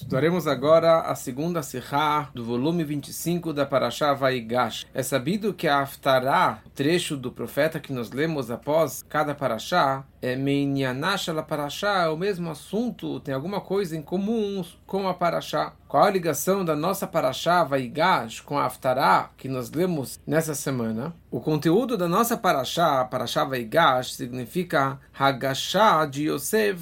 Estudaremos agora a segunda Sihá do volume 25 da Parashá Vaigash. É sabido que a Haftará, o trecho do profeta que nós lemos após cada Parashá, Meinyaná shel Parashá, é o mesmo assunto, tem alguma coisa em comum com a Parashá. Qual a ligação da nossa Parashá Vaigash com a Haftará que nós lemos nessa semana? O conteúdo da nossa Parashá Vaigash, significa Hagashá de Yosef,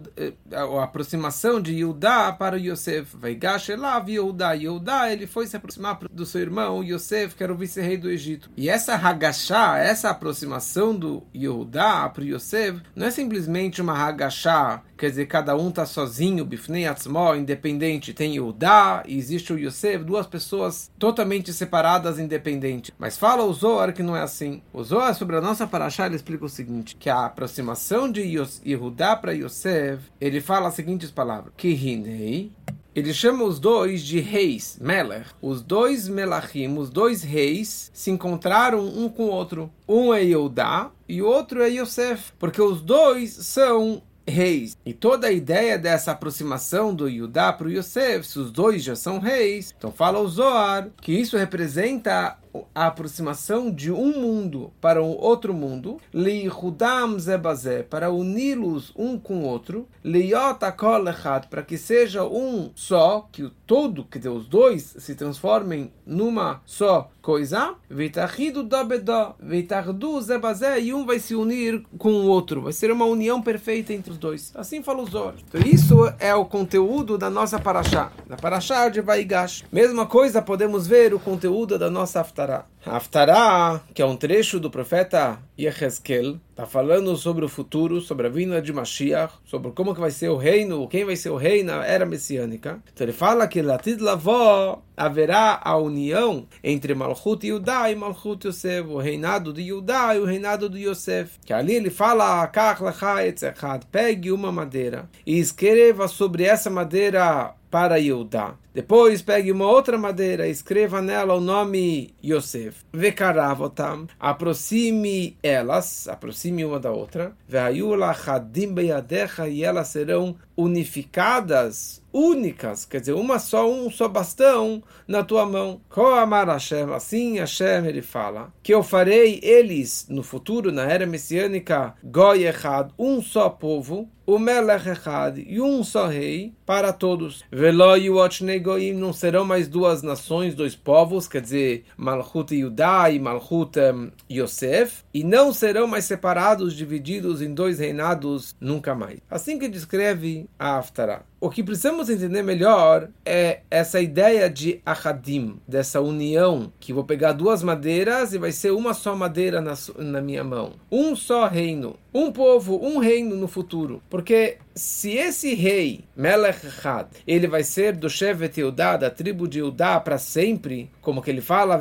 a aproximação de Yehudá para Yosef. Vaigash elav Yehudá. Yehudá, ele foi se aproximar do seu irmão Yosef, que era o vice-rei do Egito. E essa Hagashá, essa aproximação do Yehudá para Yosef, não é simplesmente uma Hagashá, quer dizer, cada um está sozinho, Bifnei Atzmo, independente. Tem Yehudá e existe o Yosef, duas pessoas totalmente separadas, independentes. Mas fala o Zohar que não é assim. O Zohar, sobre a nossa Parashá, ele explica o seguinte, que a aproximação de Yehudá para Yosef, ele fala as seguintes palavras, que Hinei, ele chama os dois de reis, Melech. Os dois Melachim, os dois reis, se encontraram um com o outro. Um é Yehudá e o outro é Yosef, porque os dois são reis. E toda a ideia dessa aproximação do Yehudá para o Yosef, se os dois já são reis, então fala o Zohar que isso representa a aproximação de um mundo para um outro mundo, li'chudam ze bazeh, para uni-los um com o outro, li'yot hakol echad, para que seja um só, que o todo, que os dois se transformem numa só coisa, veitachidu dabedó, veitardu ze bazeh, e um vai se unir com o outro, vai ser uma união perfeita entre os dois. Assim fala o Zohar. Então isso é o conteúdo da nossa Parashá, da Parashá de Vaigash. Mesma coisa podemos ver o conteúdo da nossa Haftará. A Haftará, que é um trecho do profeta Yehezkel, está falando sobre o futuro, sobre a vinda de Mashiach, sobre como que vai ser o reino, quem vai ser o rei na era messiânica. Então ele fala que Latid Lavó haverá a união entre Malchut Yehudá e Malchut Yosef, o reinado de Yehudá e o reinado de Yosef. Que ali ele fala, Kach lecha etz echad, pegue uma madeira e escreva sobre essa madeira para Yehudá. Depois pegue uma outra madeira, escreva nela o nome Yosef. Vekaravotam, aproxime elas, aproxime uma da outra. Ve'ayula chadim beyadecha, e elas serão unificadas, únicas, quer dizer, um só bastão na tua mão. Koamar Hashem, assim Hashem ele fala, que eu farei eles no futuro, na era messiânica, Goy Echad, um só povo, o Melech Echad, e um só rei para todos. Velo yuot shnei goyim, não serão mais duas nações, dois povos, quer dizer, Malchut Yehudá e Malchut Yosef, e não serão mais separados, divididos em dois reinados, nunca mais. Assim que descreve a Haftará. O que precisamos entender melhor é essa ideia de achadim, dessa união, que vou pegar duas madeiras e vai ser uma só madeira na minha mão. Um só reino, um povo, um reino no futuro. Porque se esse rei, Melech Echad, ele vai ser do Shevet Yehudá, da tribo de Yehudá para sempre, como que ele fala,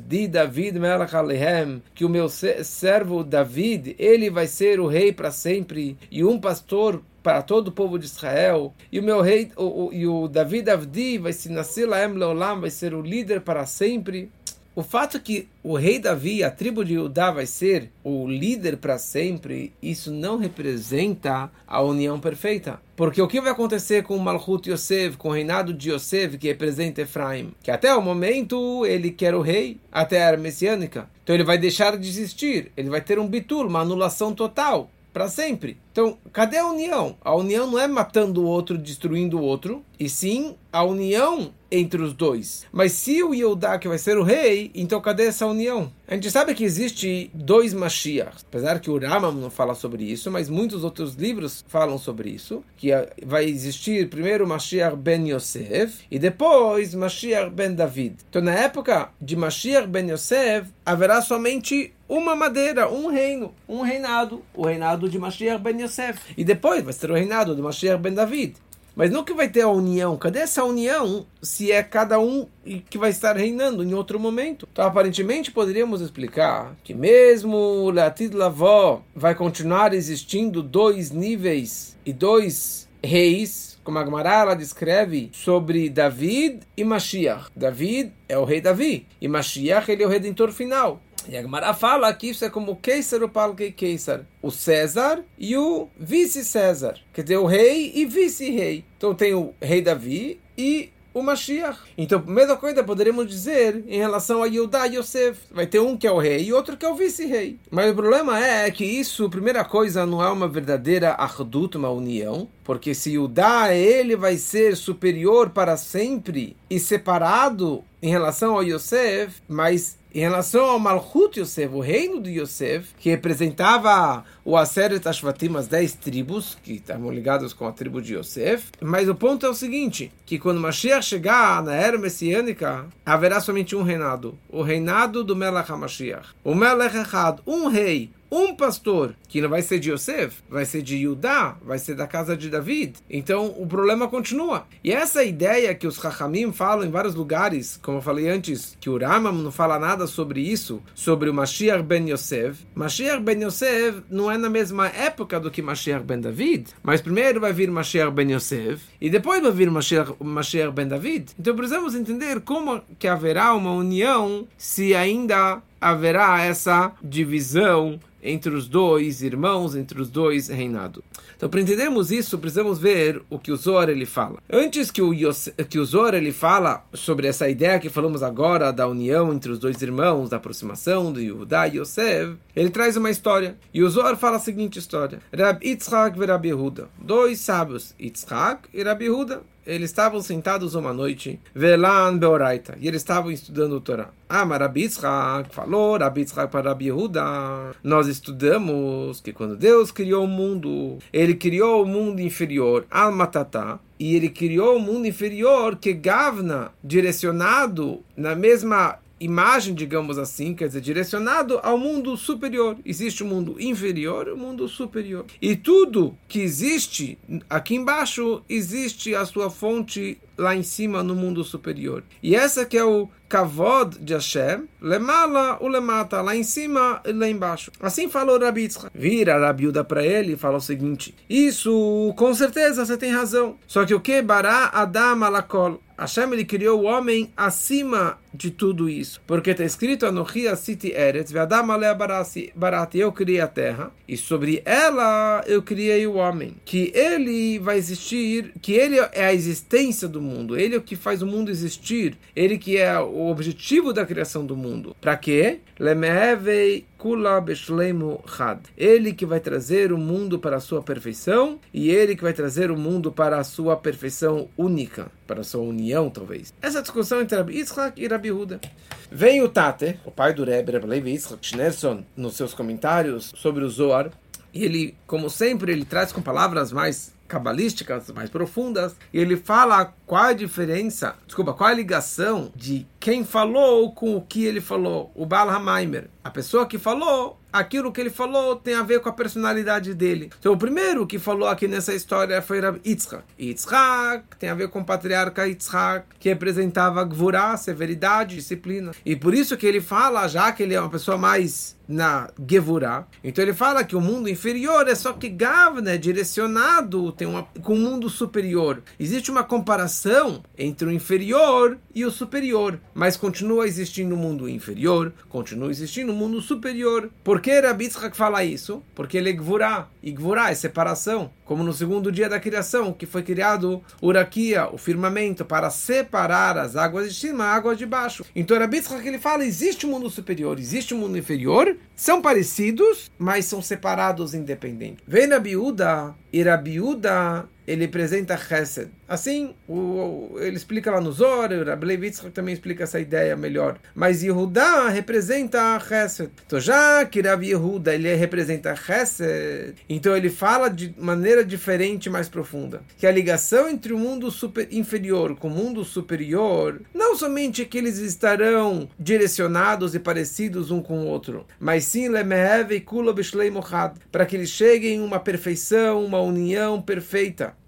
David Melech Alehem, que o meu servo David, ele vai ser o rei para sempre, e um pastor para todo o povo de Israel, e o meu rei, e o David Avdi vai se nascer Laem Leolam, vai ser o líder para sempre. O fato que o rei Davi, a tribo de Yehudá, vai ser o líder para sempre, isso não representa a união perfeita. Porque o que vai acontecer com o Malchut Yosef, com o reinado de Yosef, que representa Efraim? Que até o momento ele quer o rei, até a era messiânica. Então ele vai deixar de existir, ele vai ter um bitul, uma anulação total, para sempre. Então, cadê a união? A união não é matando o outro, destruindo o outro, e sim a união entre os dois. Mas se o Yehudá que vai ser o rei, então cadê essa união? A gente sabe que existe dois Mashiach, apesar que o Rambam não fala sobre isso, mas muitos outros livros falam sobre isso, que vai existir primeiro Mashiach ben Yosef e depois Mashiach ben David. Então na época de Mashiach ben Yosef haverá somente uma madeira, um reino, um reinado, o reinado de Mashiach ben Yosef. E depois vai ser o reinado de Mashiach ben David. Mas nunca vai ter a união. Cadê essa união se é cada um que vai estar reinando em outro momento? Então, aparentemente, poderíamos explicar que mesmo Latid Lavó vai continuar existindo dois níveis e dois reis, como a Gemara ela descreve sobre David e Mashiach. David é o rei Davi e Mashiach ele é o redentor final. E a Gemara fala que isso é como o Keiser, o Palkei Keiser, o César e o vice-César. Quer dizer, o rei e vice-rei. Então tem o rei Davi e o Mashiach. Então, a mesma coisa poderíamos dizer em relação a Yehudá e Yosef. Vai ter um que é o rei e outro que é o vice-rei. Mas o problema é que isso, primeira coisa, não é uma verdadeira Achdut, uma união. Porque se Yehudá, ele vai ser superior para sempre e separado em relação ao Yosef, mas em relação ao Malchut Yosef, o reino de Yosef, que representava o Aseret Ashvatim, as 10 tribos, que estavam ligadas com a tribo de Yosef. Mas o ponto é o seguinte, que quando Mashiach chegar na era messiânica, haverá somente um reinado, o reinado do Melech HaMashiach. O Melech Echad, um rei, um pastor, que não vai ser de Yosef, vai ser de Yudá, vai ser da casa de David. Então, o problema continua. E essa ideia que os Chachamim falam em vários lugares, como eu falei antes, que o Rambam não fala nada sobre isso, sobre o Mashiach ben Yosef. Mashiach ben Yosef não é na mesma época do que Mashiach ben David, mas primeiro vai vir Mashiach ben Yosef, e depois vai vir Mashiach ben David. Então, precisamos entender como que haverá uma união se ainda haverá essa divisão entre os dois irmãos, entre os dois reinados. Então, para entendermos isso, precisamos ver o que o Zohar ele fala. Antes que o Zohar ele fala sobre essa ideia que falamos agora da união entre os dois irmãos, da aproximação de Yehudá e Yosef, ele traz uma história. E o Zohar fala a seguinte história: Rab Yitzchak e Rab Yehuda, dois sábios, Yitzchak e Rab Yehuda, eles estavam sentados uma noite, Velan Beoraita, e eles estavam estudando o Torá. Mas Rabi Yitzchak falou, Rabi Yitzchak para Rabi Yehuda, nós estudamos que quando Deus criou o mundo, ele criou o mundo inferior, Al-Matatá, e ele criou o mundo inferior que Gavna, direcionado na mesma imagem, digamos assim, quer dizer, direcionado ao mundo superior. Existe o mundo inferior e o mundo superior. E tudo que existe aqui embaixo, existe a sua fonte lá em cima no mundo superior. E essa que é o Kavod de Hashem, Lemala ou Lemata, lá em cima e lá embaixo. Assim falou Rabi Yitzchak. Vira Rabi Yehuda para ele e fala o seguinte: isso, com certeza, você tem razão. Só que o que? Bará Adam alakol. Hashem, ele criou o homem acima de tudo isso. Porque está escrito, Anochi asiti eretz, ve'adam alea barati, eu criei a terra, e sobre ela eu criei o homem. Que ele vai existir, que ele é a existência do mundo, ele é o que faz o mundo existir, ele que é o objetivo da criação do mundo. Para quê? Lemehevei kula beshleimu chad. Ele que vai trazer o mundo para a sua perfeição, e ele que vai trazer o mundo para a sua perfeição única, para a sua união, talvez. Essa discussão entre Rabi Yitzchak e Rabi Yehuda. Vem o Tate, o pai do Rebbe, Rebbe Levi Yitzchak Schneerson, nos seus comentários sobre o Zohar, e ele, como sempre, ele traz com palavras mais cabalísticas, mais profundas, e ele fala qual a diferença, qual a ligação de quem falou com o que ele falou, o Baal HaMaimer. A pessoa que falou, aquilo que ele falou tem a ver com a personalidade dele. Então, o primeiro que falou aqui nessa história foi Rabi Yitzchak. Yitzchak tem a ver com o patriarca Yitzchak, que representava Gvurá, severidade, disciplina. E por isso que ele fala, já que ele é uma pessoa mais na Gevurá, então ele fala que o mundo inferior é só que Gavna é direcionado com o mundo superior. Existe uma comparação entre o inferior e o superior, mas continua existindo o mundo inferior, continua existindo o mundo superior. Por que Rabi Yitzchak fala isso? Porque ele é Gvurá, e Gvurá é separação, como no segundo dia da criação, que foi criado o Rakia, o firmamento, para separar as águas de cima e as águas de baixo. Então Rabi Yitzchak ele fala, existe o mundo superior, existe o mundo inferior, são parecidos, mas são separados independentes. Vem Rabi Yehuda, e Rabi Yehuda ele representa Chesed. Assim, ele explica lá no Zohar, o Rebbe Levi Yitzchak também explica essa ideia melhor. Mas Yehudá representa Chesed. Então, já que Rabi Yehuda ele representa Chesed, então ele fala de maneira diferente, mais profunda. Que a ligação entre o mundo inferior com o mundo superior, não somente que eles estarão direcionados e parecidos um com o outro, mas sim, para que eles cheguem a uma perfeição, uma união perfeita.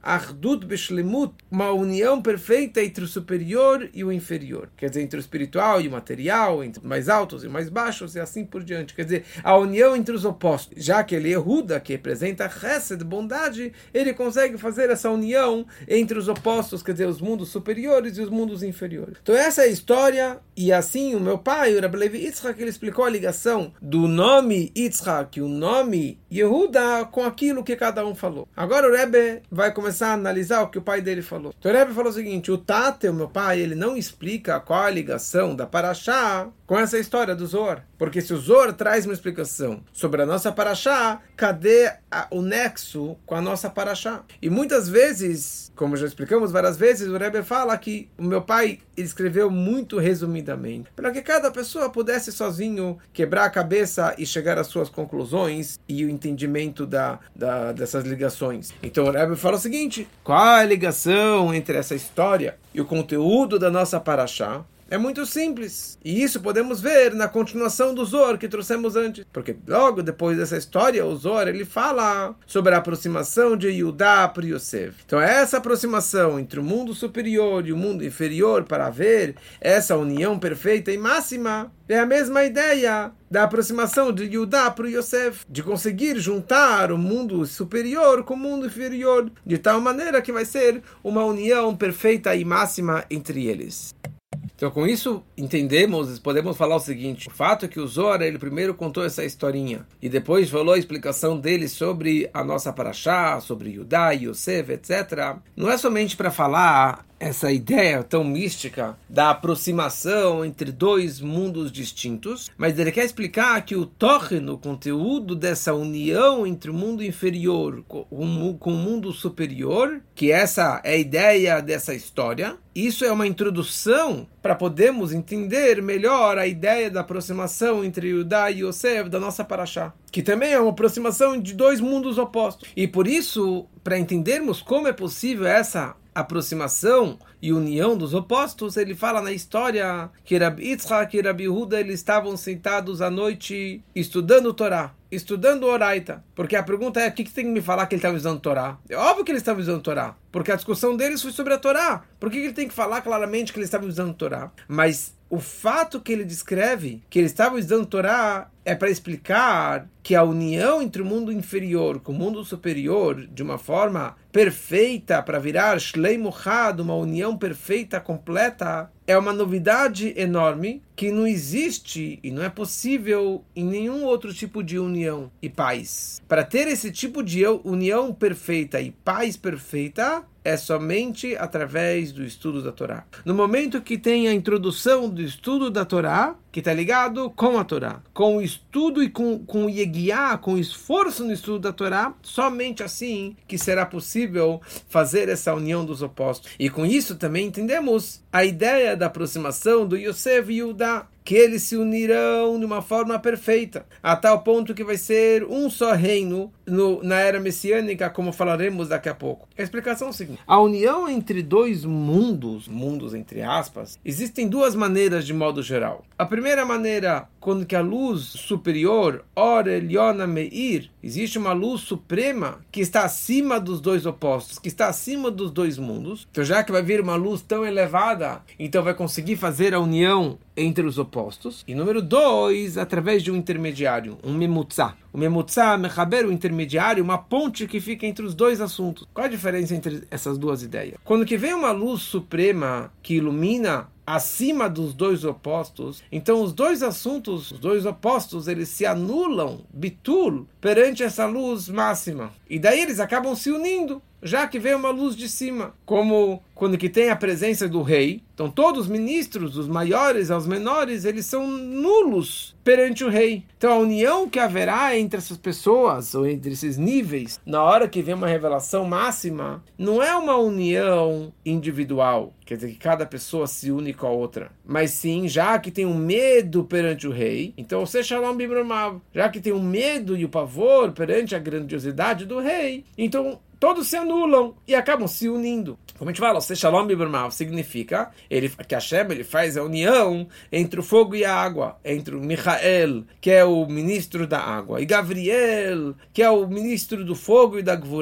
Achdut beshlemut, uma união perfeita entre o superior e o inferior. Quer dizer, entre o espiritual e o material, entre os mais altos e mais baixos, e assim por diante. Quer dizer, a união entre os opostos. Já que ele é Yehuda, que representa Chesed, bondade, ele consegue fazer essa união entre os opostos, quer dizer, os mundos superiores e os mundos inferiores. Então essa é a história, e assim o meu pai, o Rabbi Levi Yitzhak, ele explicou a ligação do nome Yitzhak e o nome Yehuda com aquilo que cada um falou. Agora o Rebbe vai começar a analisar o que o pai dele falou. Então o Rebbe falou o seguinte: o Tate, o meu pai, ele não explica qual a ligação da Parashá com essa história do Zohar. Porque se o Zohar traz uma explicação sobre a nossa Parashá, cadê o nexo com a nossa Parashá? E muitas vezes, como já explicamos várias vezes, o Rebbe fala que o meu pai escreveu muito resumidamente, para que cada pessoa pudesse sozinho quebrar a cabeça e chegar às suas conclusões e o entendimento dessas ligações. Então o Rebbe fala o seguinte: qual a ligação entre essa história e o conteúdo da nossa Parashá? É muito simples. E isso podemos ver na continuação do Zohar que trouxemos antes. Porque logo depois dessa história, o Zohar ele fala sobre a aproximação de Yehudá para Yosef. Então essa aproximação entre o mundo superior e o mundo inferior para ver essa união perfeita e máxima é a mesma ideia da aproximação de Yehudá para Yosef, de conseguir juntar o mundo superior com o mundo inferior, de tal maneira que vai ser uma união perfeita e máxima entre eles. Então, com isso, entendemos, podemos falar o seguinte: o fato é que o Zohar, ele primeiro contou essa historinha, e depois falou a explicação dele sobre a nossa Parashá, sobre Yehudá, Yosef, etc. Não é somente para falar essa ideia tão mística da aproximação entre dois mundos distintos, mas ele quer explicar que o tochen, o conteúdo dessa união entre o mundo inferior com o mundo superior, que essa é a ideia dessa história, isso é uma introdução para podermos entender melhor a ideia da aproximação entre Yehudá e Yosef da nossa Parashá, que também é uma aproximação de dois mundos opostos. E por isso, para entendermos como é possível essa aproximação e união dos opostos, ele fala na história que Rabbi Yitzhak e Rabbi Yehuda eles estavam sentados à noite estudando Torá, estudando Oraita. Porque a pergunta é: o que tem que me falar que ele estava estudando Torá? É óbvio que ele estava estudando Torá, porque a discussão deles foi sobre a Torá. Por que ele tem que falar claramente que ele estava estudando Torá? Mas o fato que ele descreve que ele estava estudando Torá é para explicar que a união entre o mundo inferior com o mundo superior, de uma forma perfeita, para virar Shleim Uchad, uma união perfeita, completa, é uma novidade enorme que não existe e não é possível em nenhum outro tipo de união e paz. Para ter esse tipo de união perfeita e paz perfeita, é somente através do estudo da Torá. No momento que tem a introdução do estudo da Torá, que está ligado com a Torá, com o estudo e com o yegiá, com o esforço no estudo da Torá, somente assim que será possível fazer essa união dos opostos. E com isso também entendemos a ideia da aproximação do Yosef e Yehudá, que eles se unirão de uma forma perfeita, a tal ponto que vai ser um só reino na era messiânica, como falaremos daqui a pouco. A explicação é a seguinte: a união entre dois mundos entre aspas, existem duas maneiras de modo geral. A primeira maneira, quando que a luz superior, Or Eliona Meir, existe uma luz suprema que está acima dos dois opostos, que está acima dos dois mundos. Então, já que vai vir uma luz tão elevada, então vai conseguir fazer a união entre os opostos. E número 2, através de um intermediário, um memutzá. O memutzá, mechaber, o intermediário, uma ponte que fica entre os dois assuntos. Qual a diferença entre essas duas ideias? Quando que vem uma luz suprema que ilumina acima dos dois opostos, então os dois assuntos, os dois opostos, eles se anulam, bitul, perante essa luz máxima. E daí eles acabam se unindo, já que vem uma luz de cima, como quando que tem a presença do rei. Então todos os ministros, dos maiores aos menores, eles são nulos perante o rei. Então a união que haverá entre essas pessoas, ou entre esses níveis, na hora que vem uma revelação máxima, não é uma união individual, quer dizer que cada pessoa se une com a outra, mas sim, já que tem um medo perante o rei, então você Shalom Bimromav, já que tem um medo e o pavor perante a grandiosidade do rei, então todos se anulam e acabam se unindo. Como a gente fala, o Shalom Bimromav significa que Hashem ele faz a união entre o fogo e a água, entre o Michael, que é o ministro da água, e Gabriel, que é o ministro do fogo e da Gvurá.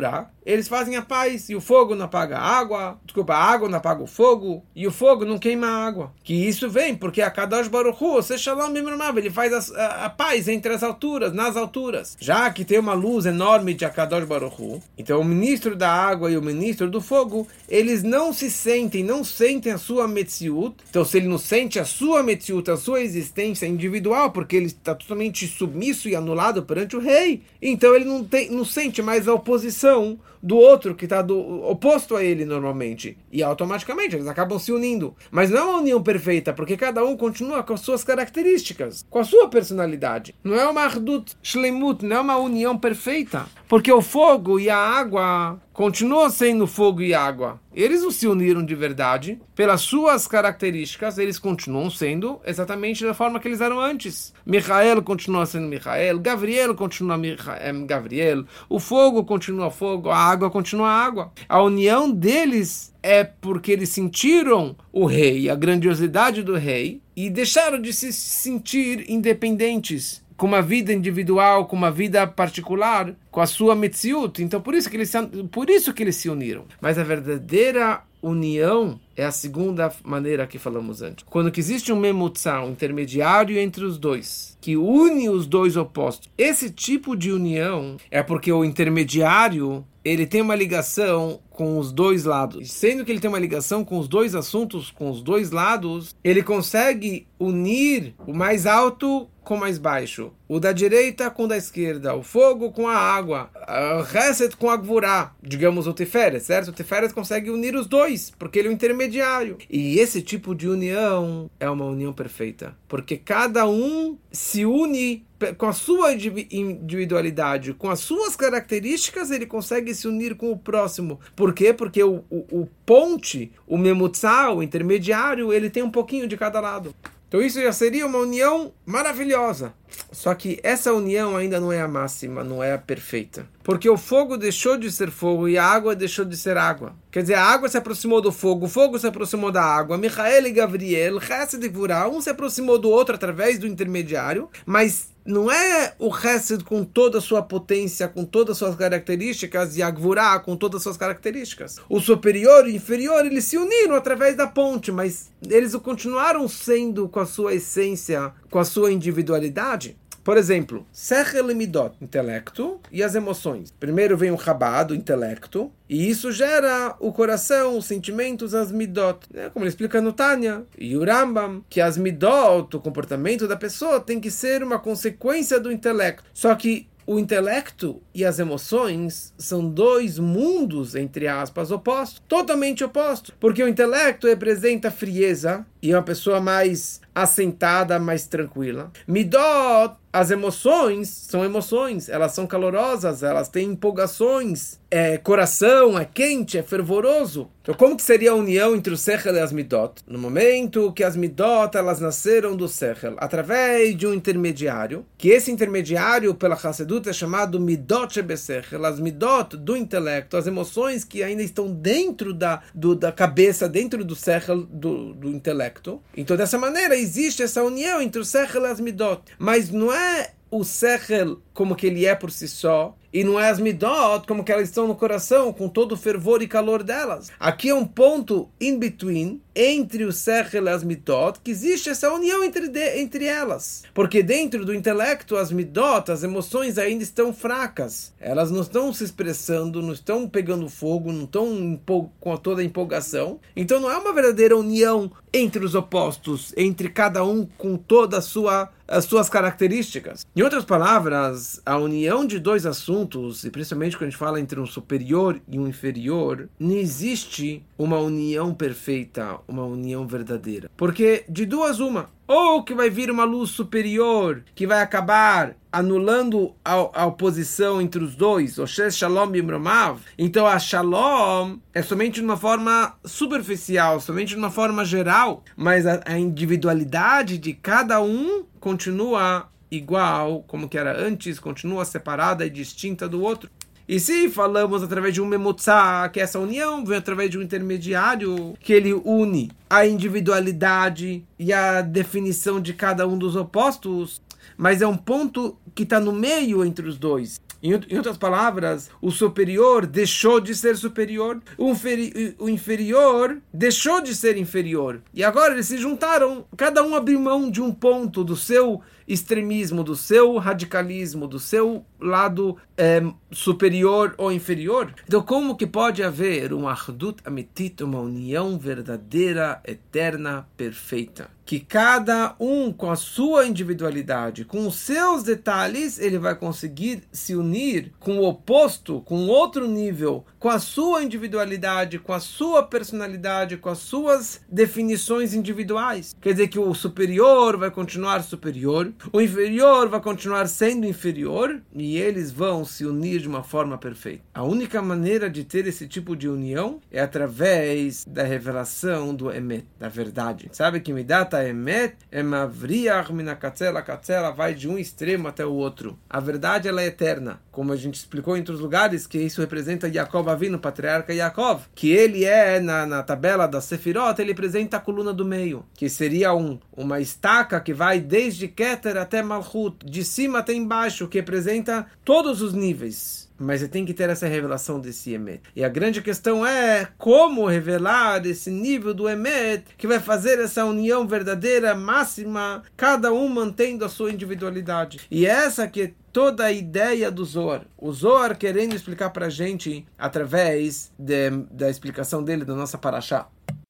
eles fazem a paz, e o fogo não apaga a água, desculpa, a água não apaga o fogo, e o fogo não queima a água. Que isso vem porque a Kadosh Baruch Hu, Shalom Bimramav, ele faz a paz entre as alturas, nas alturas. Já que tem uma luz enorme de Akadosh Baruch Hu, então o ministro da água e o ministro do fogo, eles não sentem a sua Metziut. Então se ele não sente a sua Metziut, a sua existência individual, porque ele está totalmente submisso e anulado perante o rei, então ele não sente mais a oposição do outro que está oposto a ele normalmente. E automaticamente eles acabam se unindo. Mas não é uma união perfeita, porque cada um continua com as suas características, com a sua personalidade. Não é uma Ardut Shleimut, não é uma união perfeita. Porque o fogo e a água continuam sendo fogo e água. Eles não se uniram de verdade. Pelas suas características, eles continuam sendo exatamente da forma que eles eram antes. Michael continua sendo Michael, Gabriel continua Gabriel, o fogo continua fogo, a água continua água. A união deles é porque eles sentiram o rei, a grandiosidade do rei, e deixaram de se sentir independentes, com uma vida individual, com uma vida particular, com a sua Metziut. Então, por isso que eles se uniram. Mas a verdadeira união é a segunda maneira que falamos antes. Quando que existe um memutzá, um intermediário entre os dois, que une os dois opostos. Esse tipo de união é porque o intermediário, ele tem uma ligação com os dois lados. E sendo que ele tem uma ligação com os dois assuntos, com os dois lados, ele consegue unir o mais alto com o mais baixo, o da direita com o da esquerda, o fogo com a água, o Hesed com a Gvurá, digamos o Tiferet, certo? O Tiferet consegue unir os dois, porque ele é o intermediário. E esse tipo de união é uma união perfeita, porque cada um se une com a sua individualidade, com as suas características, ele consegue se unir com o próximo. Por quê? Porque o ponte, o memutzá, o intermediário, ele tem um pouquinho de cada lado. Então isso já seria uma união maravilhosa. Só que essa união ainda não é a máxima, não é a perfeita. Porque o fogo deixou de ser fogo e a água deixou de ser água. Quer dizer, a água se aproximou do fogo, o fogo se aproximou da água. Michael e Gabriel, Hesed e Gvurá, um se aproximou do outro através do intermediário, mas não é o Hesed com toda a sua potência, com todas as suas características, e a Gvurá com todas as suas características. O superior e o inferior, eles se uniram através da ponte, mas eles continuaram sendo com a sua essência, com a sua individualidade. Por exemplo, Sechel e Midot, intelecto e as emoções. Primeiro vem o Chabad, o intelecto, e isso gera o coração, os sentimentos, as Midot. Como ele explica no Tânia e o Rambam, que as Midot, o comportamento da pessoa, tem que ser uma consequência do intelecto. Só que o intelecto e as emoções são dois mundos, entre aspas, opostos, totalmente opostos, porque o intelecto representa frieza e é uma pessoa mais assentada, mais tranquila. Midot, as emoções, são emoções, elas são calorosas, elas têm empolgações, coração, é quente, é fervoroso. Então como que seria a união entre o Sechel e as Midot? No momento que as Midot, elas nasceram do Sechel, através de um intermediário, que esse intermediário, pela Hassedut, é chamado Midot Shebesechel, as Midot do intelecto, as emoções que ainda estão dentro da cabeça, dentro do Sechel, do intelecto. Então dessa maneira existe essa união entre o Sechel e as Midot. Mas não é o Sechel como que ele é por si só, e não é as Midot como que elas estão no coração, com todo o fervor e calor delas. Aqui é um ponto in between, entre o Sechel e as Midot, que existe essa união entre elas. Porque dentro do intelecto, as Midot, as emoções ainda estão fracas. Elas não estão se expressando, não estão pegando fogo, não estão com toda a empolgação. Então não é uma verdadeira união entre os opostos, entre cada um com toda as suas características. Em outras palavras, a união de dois assuntos, e principalmente quando a gente fala entre um superior e um inferior, não existe uma união perfeita, uma união verdadeira. Porque de duas uma, ou que vai vir uma luz superior que vai acabar anulando a oposição entre os dois, o Shalom e Mromav. Então a Shalom é somente de uma forma superficial, somente de uma forma geral, mas a individualidade de cada um continua igual, como que era antes, continua separada e distinta do outro. E se falamos através de um memutzá, que essa união vem através de um intermediário, que ele une a individualidade e a definição de cada um dos opostos, mas é um ponto que está no meio entre os dois. Em outras palavras, o superior deixou de ser superior, o inferior deixou de ser inferior. E agora eles se juntaram, cada um abriu mão de um ponto do seu extremismo, do seu radicalismo, do seu lado superior ou inferior. Então, como que pode haver um Achdut Amitit, uma união verdadeira, eterna, perfeita? Que cada um, com a sua individualidade, com os seus detalhes, ele vai conseguir se unir com o oposto, com outro nível, com a sua individualidade, com a sua personalidade, com as suas definições individuais. Quer dizer que o superior vai continuar superior, o inferior vai continuar sendo inferior, e eles vão se unir de uma forma perfeita. A única maneira de ter esse tipo de união é através da revelação do Emet, da verdade. Sabe que Midat Emet é Mavriach Minakatzela, Katzela vai de um extremo até o outro. A verdade, ela é eterna. Como a gente explicou em outros lugares, que isso representa Yaakov Avinu, o patriarca Yaakov, que ele é, na tabela da Sefirot, ele representa a coluna do meio, que seria uma estaca que vai desde Keter até Malchut, de cima até embaixo, que representa todos os níveis. Mas você tem que ter essa revelação desse Emet. E a grande questão é como revelar esse nível do Emet, que vai fazer essa união verdadeira, máxima, cada um mantendo a sua individualidade. E essa que é toda a ideia do Zohar. O Zohar querendo explicar para a gente, através da explicação dele, da nossa Parashá.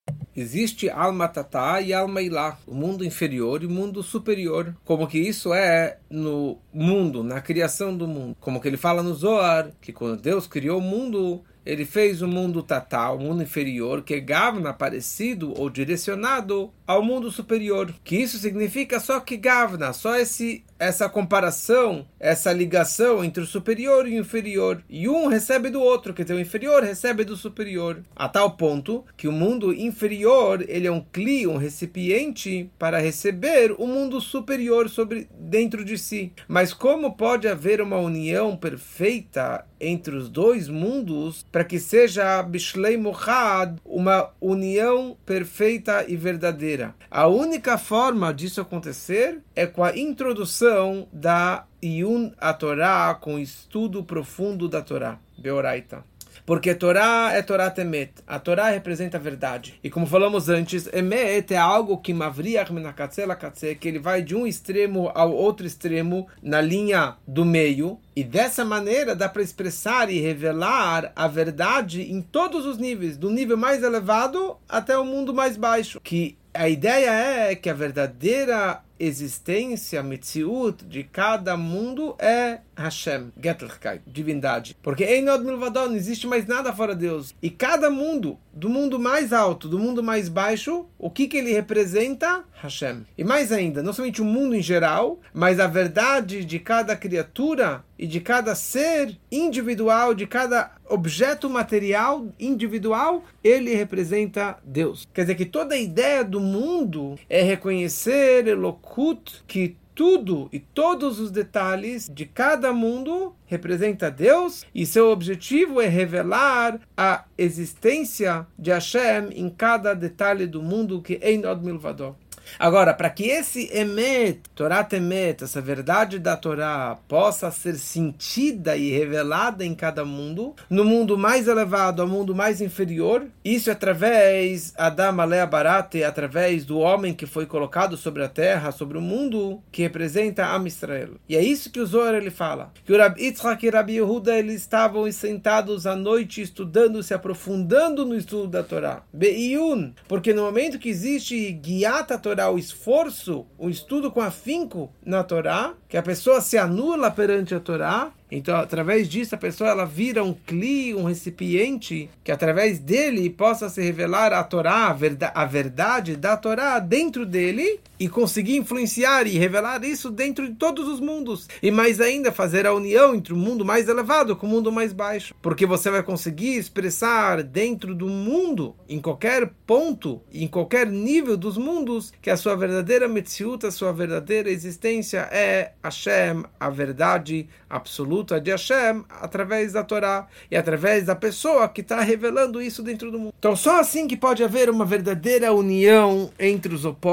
Existe Alma Tatá e Alma Ilá, o mundo inferior e o mundo superior. Como que isso é no mundo, na criação do mundo. Como que ele fala no Zohar, que quando Deus criou o mundo, ele fez o mundo Tatá, o mundo inferior, que é Gavna, parecido ou direcionado ao mundo superior. Que isso significa só que Gavna, só essa comparação, essa ligação entre o superior e o inferior. E um recebe do outro, quer dizer, o inferior recebe do superior. A tal ponto que o mundo inferior, ele é um cli, um recipiente para receber o mundo superior dentro de si. Mas como pode haver uma união perfeita entre os dois mundos para que seja Bishlei Mochad, uma união perfeita e verdadeira? A única forma disso acontecer é com a introdução da Iyun a Torá, com o estudo profundo da Torá, Beoraita. Porque Torá é Torá Emet. A Torá representa a verdade. E como falamos antes, Emet é algo que Mavriach Minakatzela Katze, que ele vai de um extremo ao outro extremo na linha do meio. E dessa maneira dá para expressar e revelar a verdade em todos os níveis, do nível mais elevado até o mundo mais baixo. Que a ideia é que a verdadeira existência, Metziut, de cada mundo é Hashem, Göttlichkeit, divindade. Porque Einod Milvadon, não existe mais nada fora de Deus. E cada mundo, do mundo mais alto, do mundo mais baixo, o que ele representa? Hashem. E mais ainda, não somente o mundo em geral, mas a verdade de cada criatura e de cada ser individual, de cada objeto material individual, ele representa Deus. Quer dizer que toda a ideia do mundo é reconhecer Elokut, que tudo e todos os detalhes de cada mundo representa Deus, e seu objetivo é revelar a existência de Hashem em cada detalhe do mundo, que é Einod Milvado. Agora, para que esse Emet, Torá Emet, essa verdade da Torá, possa ser sentida e revelada em cada mundo, no mundo mais elevado ao mundo mais inferior, isso através Adam Alea Barate, através do homem que foi colocado sobre a terra, sobre o mundo, que representa Am Israel. E é isso que o Zohar ele fala, que o Rabi Yitzhak e Rabi Yehuda eles estavam sentados à noite estudando, se aprofundando no estudo da Torá. Be'iyun, porque no momento que existe guiata Torá, o esforço, o estudo com afinco na Torá, que a pessoa se anula perante a Torá, então através disso a pessoa ela vira um cli, um recipiente, que através dele possa se revelar a Torá, a verdade da Torá dentro dele, e conseguir influenciar e revelar isso dentro de todos os mundos. E mais ainda, fazer a união entre o mundo mais elevado com o mundo mais baixo. Porque você vai conseguir expressar dentro do mundo, em qualquer ponto, em qualquer nível dos mundos, que a sua verdadeira Metziut, a sua verdadeira existência é Hashem, a verdade absoluta de Hashem, através da Torá e através da pessoa que está revelando isso dentro do mundo. Então só assim que pode haver uma verdadeira união entre os opostos.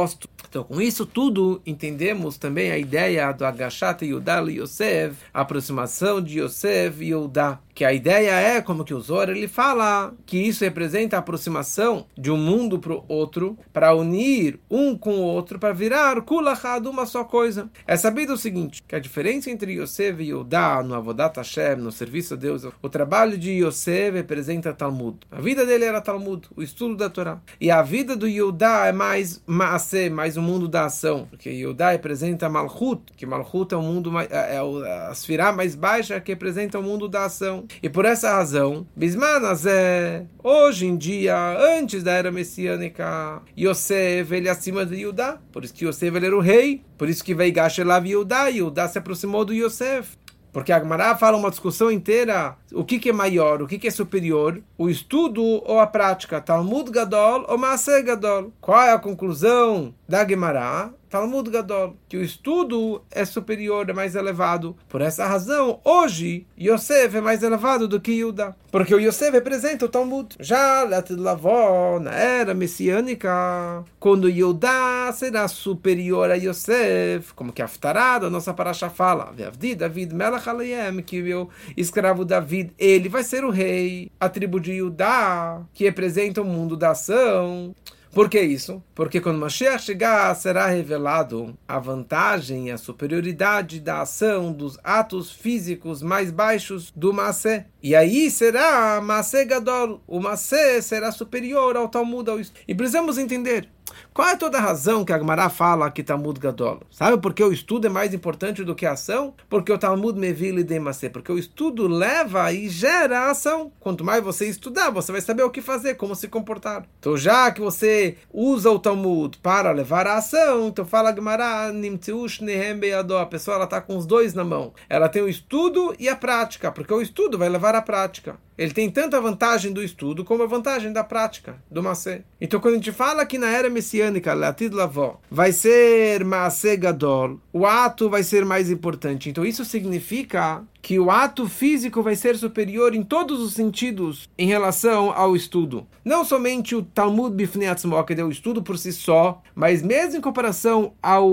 Então, com isso tudo, entendemos também a ideia do Agashat Yudá e Yosef, a aproximação de Yosef e Yudá. Que a ideia é, como que o Zohar ele fala, que isso representa a aproximação de um mundo para o outro, para unir um com o outro, para virar Kulachad, uma só coisa. É sabido o seguinte, que a diferença entre Yosef e Yudá no Avodat Hashem, no serviço a Deus, o trabalho de Yosef representa Talmud. A vida dele era Talmud, o estudo da Torá. E a vida do Yudá é mais Maaseh, mais o mundo da ação, porque Yudá representa Malchut, que Malchut é o mundo a Sfirá mais baixa, que representa o mundo da ação. E por essa razão, Bismanazé, hoje em dia, antes da era messiânica, Yosef, ele é acima de Yudá, por isso que Yosef ele era o rei, por isso que Veigash elav Yudá, Yudá se aproximou do Yosef. Porque a Gemara fala uma discussão inteira, o que é maior, o que é superior, o estudo ou a prática, Talmud Gadol ou Maaseh Gadol. Qual é a conclusão da Gemara? Talmud Gadol, que o estudo é superior, é mais elevado. Por essa razão, hoje, Yosef é mais elevado do que Yudá. Porque o Yosef representa o Talmud. Já na era messiânica, quando Yudá será superior a Yosef, como que a Haftará da nossa parasha fala, David Melech Aleiem, que o escravo David, ele vai ser o rei. A tribo de Yudá, que representa o mundo da ação. Por que isso? Porque quando Mashiach chegar, será revelado a vantagem e a superioridade da ação dos atos físicos mais baixos do Maaseh. E aí será Maaseh Gadol. O Maaseh será superior ao Talmud. E precisamos entender qual é toda a razão que a Gemara fala que Talmud Gadol. Sabe por que o estudo é mais importante do que a ação? Porque o Talmud Mevil de Maaseh. Porque o estudo leva e gera a ação. Quanto mais você estudar, você vai saber o que fazer, como se comportar. Então já que você usa o Talmud para levar a ação, então fala a Gemara, a pessoa está com os dois na mão. Ela tem o estudo e a prática, porque o estudo vai levar à prática. Ele tem tanto a vantagem do estudo como a vantagem da prática, do Maaseh. Então quando a gente fala que na era messiânica, Latid Lavó, vai ser Maaseh Gadol, o ato vai ser mais importante. Então isso significa que o ato físico vai ser superior em todos os sentidos em relação ao estudo. Não somente o Talmud Bifnei Atzmo, que é o estudo por si só, mas mesmo em comparação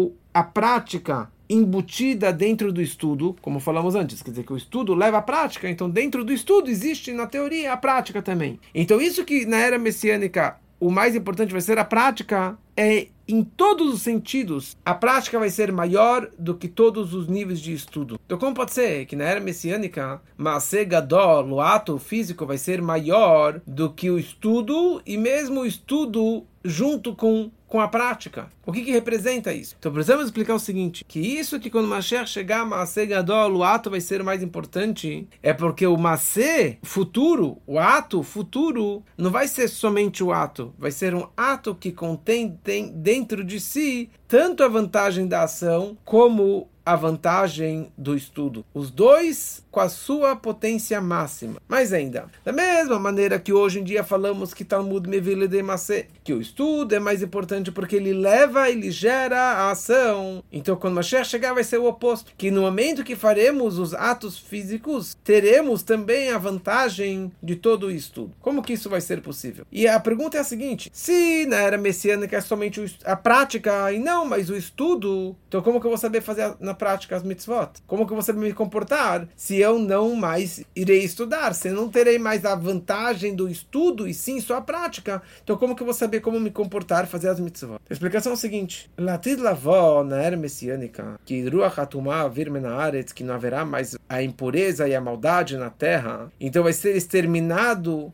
à prática embutida dentro do estudo, como falamos antes, quer dizer que o estudo leva à prática, então dentro do estudo existe na teoria a prática também. Então isso que na era messiânica o mais importante vai ser a prática, é em todos os sentidos, a prática vai ser maior do que todos os níveis de estudo. Então como pode ser que na era messiânica, Maaseh Gadol, o ato físico vai ser maior do que o estudo, e mesmo o estudo junto com a prática? O que representa isso? Então precisamos explicar o seguinte, que isso que quando Mashiach chegar, Maaseh Gadol, o ato vai ser mais importante, é porque o Maaseh futuro, o ato futuro, não vai ser somente o ato, vai ser um ato que contém dentro de si tanto a vantagem da ação como a vantagem do estudo. Os dois com a sua potência máxima. Mas ainda, da mesma maneira que hoje em dia falamos que Talmud Mevil de Maaseh, que o estudo é mais importante porque ele gera a ação. Então quando Mashiach chegar vai ser o oposto, que no momento que faremos os atos físicos, teremos também a vantagem de todo o estudo. Como que isso vai ser possível? E a pergunta é a seguinte, se na era messiânica é somente a prática e não, mas o estudo, então como que eu vou saber fazer na prática as mitzvot? Como que eu vou saber me comportar se eu não mais irei estudar? Se eu não terei mais a vantagem do estudo e sim só a prática, então como que eu vou saber como me comportar e fazer as mitzvot? A explicação é o seguinte, Latid Lavó, na era messiânica, que Ruach Hatumah vir menaretz, que não haverá mais a impureza e a maldade na terra, então vai ser exterminado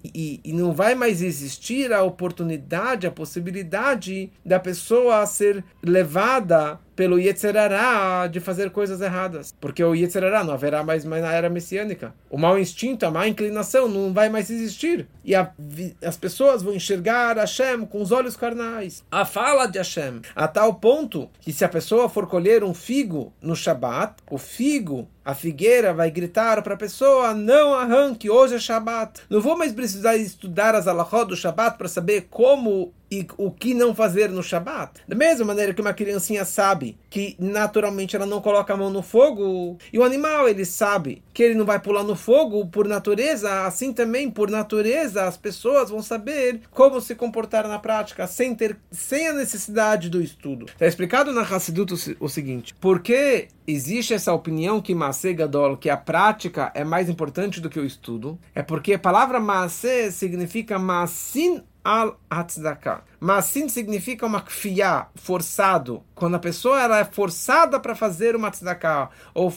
e não vai mais existir a oportunidade, a possibilidade da pessoa ser levada pelo Yetzerará de fazer coisas erradas. Porque o Yetzerará não haverá mais na era messiânica. O mau instinto, a má inclinação não vai mais existir. E as pessoas vão enxergar Hashem com os olhos carnais. A fala de Hashem. A tal ponto que se a pessoa for colher um figo no Shabat, a figueira vai gritar para a pessoa, não arranque, hoje é Shabat. Não vou mais precisar estudar as halachot do Shabat para saber como e o que não fazer no Shabat. Da mesma maneira que uma criancinha sabe que naturalmente ela não coloca a mão no fogo, e o animal ele sabe que ele não vai pular no fogo por natureza, assim também por natureza as pessoas vão saber como se comportar na prática sem a necessidade do estudo. Está explicado na Hassidut o seguinte: porque existe essa opinião que Maaseh Gadol, que a prática é mais importante do que o estudo, é porque a palavra Maaseh significa Maasin al-Hatzdaka. Maasin significa uma kfiyah, forçado. Quando a pessoa ela é forçada para fazer uma tzedakah, ou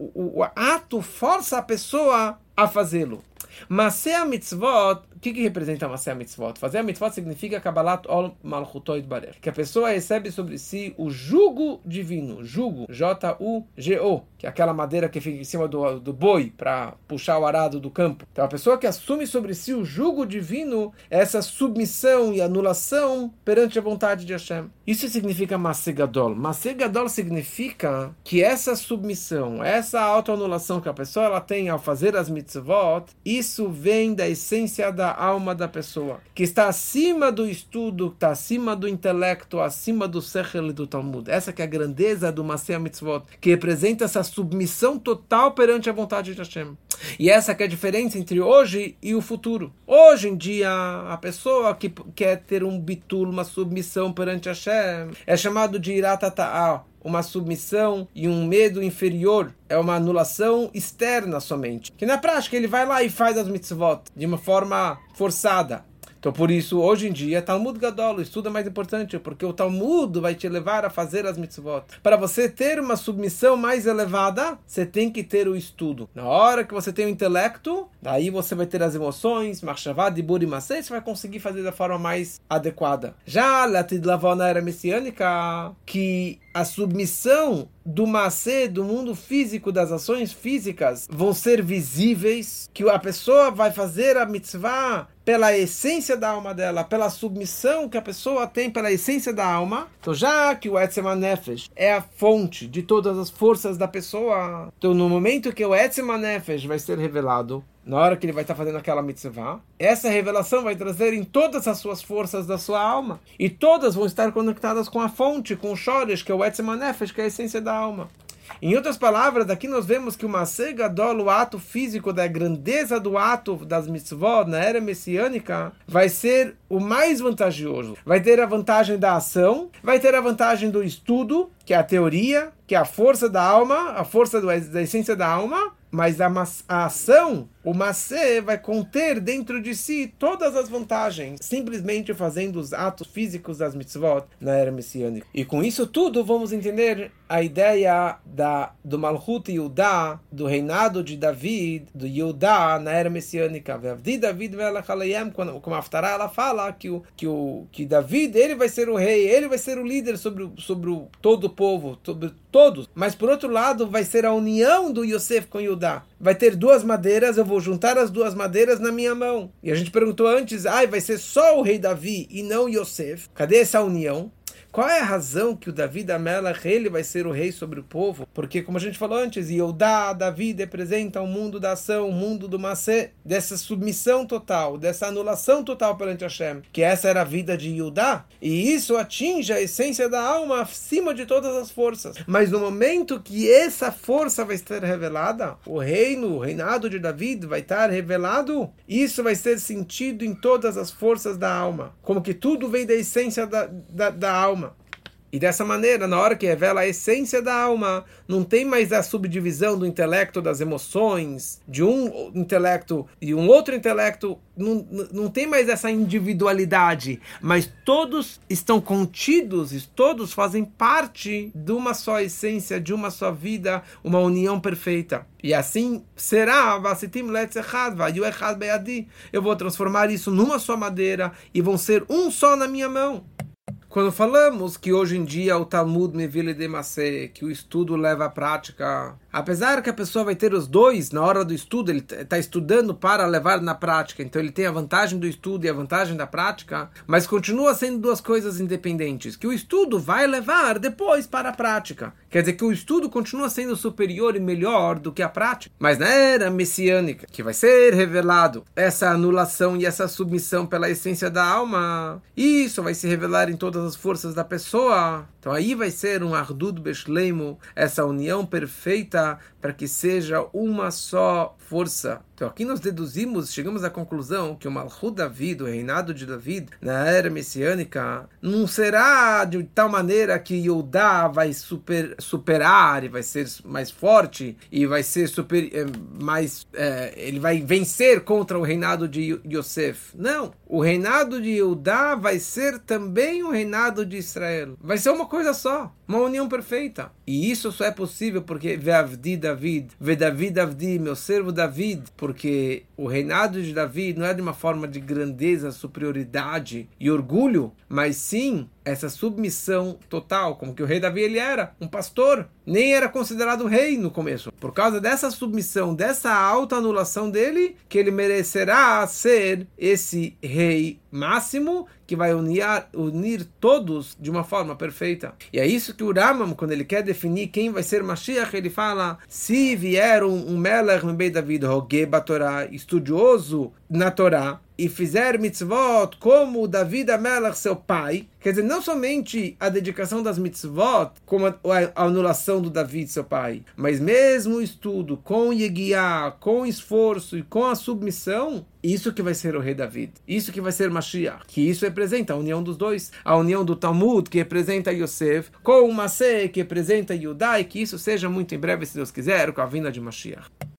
o ato força a pessoa a fazê-lo. Maaseh HaMitzvot, o que representa Maaseh HaMitzvot? Fazer a mitzvot significa Kabbalat Ol Malchuto Yitbarech, que a pessoa recebe sobre si o jugo divino, jugo, J-U-G-O, que é aquela madeira que fica em cima do boi para puxar o arado do campo. Então a pessoa que assume sobre si o jugo divino, essa submissão e anulação perante a vontade de Hashem. Isso significa Maaseh Gadol. Maaseh Gadol significa que essa submissão, essa autoanulação que a pessoa ela tem ao fazer as mitzvot, isso vem da essência da alma da pessoa, que está acima do estudo, está acima do intelecto, acima do sechel e do Talmud. Essa que é a grandeza do Maaseh HaMitzvot, que representa essa submissão total perante a vontade de Hashem. E essa que é a diferença entre hoje e o futuro. Hoje em dia, a pessoa que quer ter um bitul, uma submissão perante Hashem, é chamado de irat hata'ah, uma submissão e um medo inferior, é uma anulação externa somente. Que na prática ele vai lá e faz as mitzvot de uma forma forçada. Então por isso, hoje em dia, Talmud Gadol, o estudo é mais importante, porque o Talmud vai te levar a fazer as mitzvot. Para você ter uma submissão mais elevada, você tem que ter o estudo. Na hora que você tem o intelecto, daí você vai ter as emoções, Machshavá, Dibur e Maaseh, você vai conseguir fazer da forma mais adequada. Já Latid Lavon na era messiânica, que a submissão do Maaseh, do mundo físico, das ações físicas, vão ser visíveis, que a pessoa vai fazer a mitzvah pela essência da alma dela, pela submissão que a pessoa tem pela essência da alma. Então, já que o Etzem HaNefesh é a fonte de todas as forças da pessoa, então no momento que o Etzem HaNefesh vai ser revelado, na hora que ele vai estar fazendo aquela mitzvah, essa revelação vai trazer em todas as suas forças da sua alma. E todas vão estar conectadas com a fonte, com o Shoresh, que é o Etzem HaNefesh, que é a essência da alma. Em outras palavras, aqui nós vemos que o Maaseh Gadol, o ato físico da grandeza do ato das mitzvot na era messiânica, vai ser o mais vantajoso. Vai ter a vantagem da ação, vai ter a vantagem do estudo, que é a teoria, que é a força da alma, a força da essência da alma, mas a ação, o Maaseh, vai conter dentro de si todas as vantagens, simplesmente fazendo os atos físicos das mitzvot na era messiânica. E com isso tudo vamos entender a ideia do Malchut Yehudá, do reinado de David, do Yehudá na era messiânica. David, como a Haftarah, ela fala que David, ele vai ser o rei, ele vai ser o líder sobre todo o povo, sobre todos. Mas por outro lado, vai ser a união do Yosef com Yehudá. Vai ter duas madeiras, eu vou juntar as duas madeiras na minha mão. E a gente perguntou antes, vai ser só o rei Davi e não Yosef? Cadê essa união? Qual é a razão que o David Amelach, ele vai ser o rei sobre o povo? Porque, como a gente falou antes, Yehudá, Davi, representa o mundo da ação, o mundo do Maaseh, dessa submissão total, dessa anulação total perante Hashem, que essa era a vida de Yehudá, e isso atinge a essência da alma acima de todas as forças. Mas no momento que essa força vai ser revelada, o reinado de David vai estar revelado, isso vai ser sentido em todas as forças da alma, como que tudo vem da essência da alma. E dessa maneira, na hora que revela a essência da alma, não tem mais a subdivisão do intelecto, das emoções, de um intelecto e um outro intelecto, não tem mais essa individualidade, mas todos estão contidos, e todos fazem parte de uma só essência, de uma só vida, uma união perfeita. E assim será, eu vou transformar isso numa só madeira, e vão ser um só na minha mão. Quando falamos que hoje em dia o Talmud Mevile de Maaseh, que o estudo leva à prática, Apesar que a pessoa vai ter os dois na hora do estudo, ele está estudando para levar na prática, então ele tem a vantagem do estudo e a vantagem da prática, mas continua sendo duas coisas independentes, que o estudo vai levar depois para a prática. Quer dizer que o estudo continua sendo superior e melhor do que a prática. Mas na era messiânica, que vai ser revelado essa anulação e essa submissão pela essência da alma, isso vai se revelar em todas as forças da pessoa. Então aí vai ser um Ardud Beshleimo, essa união perfeita para que seja uma só força. Então aqui nós chegamos à conclusão que o Malchut David, o reinado de David, na era messiânica, não será de tal maneira que Yehudá vai superar e vai ser mais forte e vai ser ele vai vencer contra o reinado de Yosef. Não, o reinado de Yehudá vai ser também o reinado de Israel. Vai ser uma coisa só, uma união perfeita. E isso só é possível porque Ve'avdi David, Ve'David Avdi, meu servo David, porque o reinado de David não é de uma forma de grandeza, superioridade e orgulho, mas sim essa submissão total, como que o rei Davi ele era um pastor, nem era considerado um rei no começo. Por causa dessa submissão, dessa alta anulação dele, que ele merecerá ser esse rei máximo que vai unir todos de uma forma perfeita. E é isso que o Rambam, quando ele quer definir quem vai ser Mashiach, ele fala: se vier um Melech no Beit David, Hogeh Batorá, estudioso na Torá, e fizer mitzvot como David Amelech, seu pai, quer dizer, não somente a dedicação das mitzvot, como a anulação do David, seu pai, mas mesmo o estudo com Yegiá, com esforço e com a submissão, isso que vai ser o rei David, isso que vai ser Mashiach, que isso representa a união dos dois, a união do Talmud, que representa Yosef, com o Maseh, que representa Yudá, e que isso seja muito em breve, se Deus quiser, com a vinda de Mashiach.